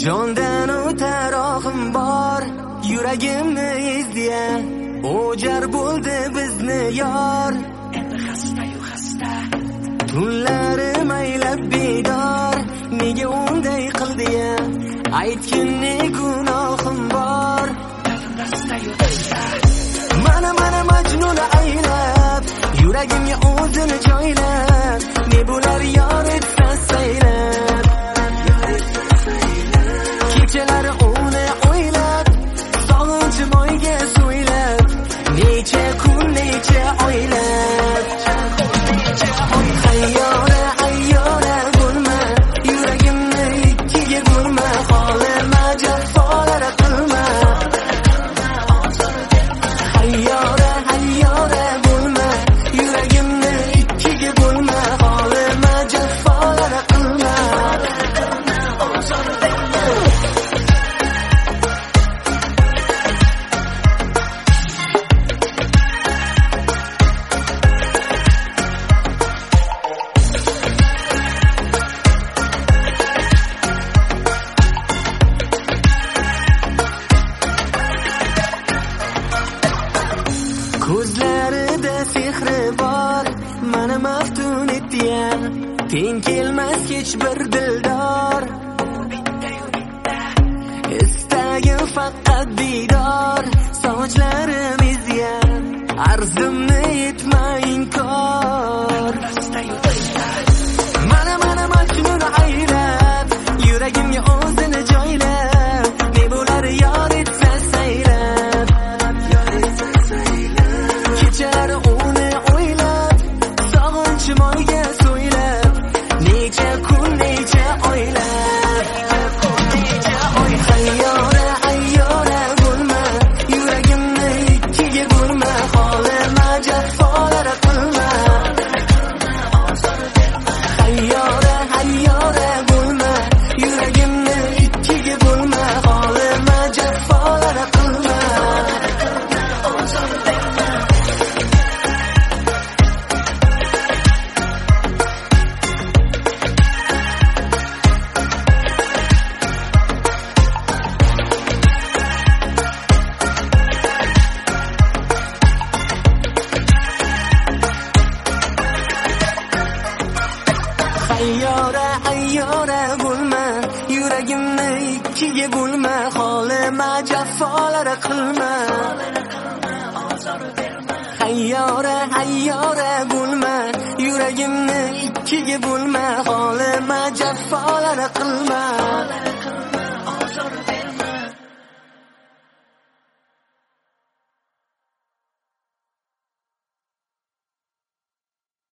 Jondan o'tar oqim bor, yuragimni ezdiya, o'jar bo'ldi bizni yor. Endi xasta-yu xasta, tunlarim aylab bedor, nega unday qildi-ya? Aytgin ne gunohim bor. Xasta-yu xasta, mana Majnun aylab, yuragimga o'zini joylab, ne bo'lar yor etsa saylab. Kechalari uni o'ylab, sog'inchim oyga so'ylab, necha kun necha oylab. Hayyora hayyora bo'lma, yuragimni ikkiga bo'lma, holima jafolar qilma. Hayyora hayyora bo'lma, yuragimni ikkiga bo'lma, holima jafolar qilma. Ko'zlarida sehri bor, mani maftun etdi-ya, teng kelmas hech bir dildor. Istagim faqat didor, sochlarim ezya, arzimni yetma inkor. Mana Majnun aylab, yuragimga o'zini joylab, ne bo'lar yor etsa saylab. Kechalari uni o'ylab, sog'inchim oyga so'ylab, necha kun necha oylab. Hayyora hayyora bo'lma, yuragimni ikkiga bo'lma, holima jafolar qilma. Hayyora hayyora bo'lma, yuragimni ikkiga bo'lma, holima jafolar qilma. Hayyora hayyora bo'lma, yuragimni ikkiga bo'lma, holima jafolar qilma. Hayyora hayyora bo'lma, yuragimni ikkiga bo'lma,